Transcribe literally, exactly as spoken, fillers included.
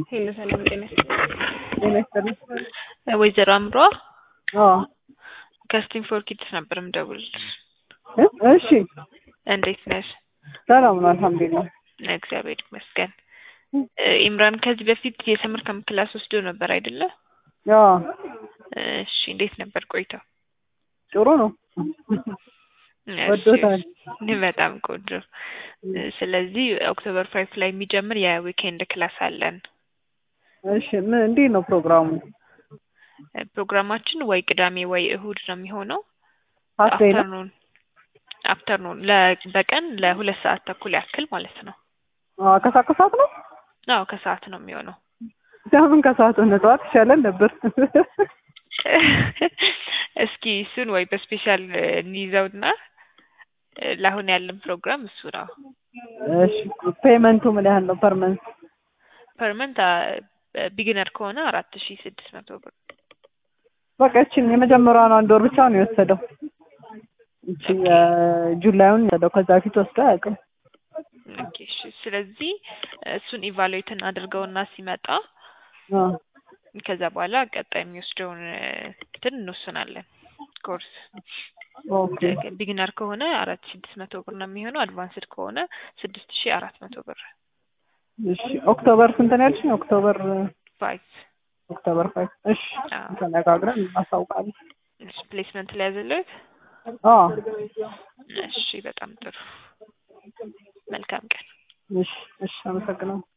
ሄሎ ሰላም ጤና ጤና ይስጥልኝ። ወይዘሮ አምሯ አዎ ከስቲም ፎር ኪድስ ነበር የምደውልልሽ። እሺ እንዴት ነሽ? ሰላም ነው አልሐምዱሊላህ። እግዚአብሔር ይመስገን። ኢምራን ከዚህ በፊት የሰምር ካምፕ ክላስ ወስዶ ነበር አይደለ? አዎ እሺ እንዴት ነበር ቆይታው? ጥሩ ነው። ወዶታል። በጣም ቆንጆ። ስለዚህ ኦክቶበር ፋይቭ ላይ የሚጀምር የዊኬንድ ክላስ አለን። እሺ ምን እንዴት ነው ፕሮግራሙ? ፕሮግራማችን ወይ ቅዳሜ ወይ እሁድ ነው የሚሆነው። አፍተር አፍተርኑን አፍተርኑን በቀን ለሁለት ሰዓት ተኩል ያክል ማለት ነው። አዎ ከሰዓት ከሰዓት ነው? አዎ ከሰዓት ነው የሚሆነው። ለምን ከሰዓት ነው? ጠዋት ይሻላል ነበር። እስኪ እሱን ወይ በስፔሻል እንይዘውና ለአሁን ያለን ፕሮግራም እሱ ነው። እሺ ፔመንቱ ምን ያህል ነው? ፐርመንት ፐርመንት ቢጊነር ከሆነ አራት ሺህ ስድስት መቶ ብር። በቃ እቺን የመጀመሪያውን አንድ ወር ብቻ ነው የወሰደው። እቺ ጁላይውን ያለው ከዛ ፊት ወስዶ አያውቅም። ኦኬ እሺ። ስለዚህ እሱን ኢቫሉዌት አድርገውና ሲመጣ አዎ ከዛ በኋላ ቀጣይ የሚወስደውን እንትን እንወስናለን። ኮርስ ኦኬ ቢጊነር ከሆነ አራት ሺህ ስድስት መቶ ብር ነው የሚሆነው። አድቫንስድ ከሆነ ስድስት ሺህ አራት መቶ ብር። እሺ ኦክቶበር ስንት ነው ያልሽኝ? ኦክቶበር ፋይቭ ኦክቶበር ፋይቭ እሺ ተነጋግረን እናሳውቃለን። እሺ ፕሌስመንት ላይ ያዘለት? አዎ እሺ በጣም ጥሩ። መልካም ቀን። እሺ እሺ አመሰግናለሁ።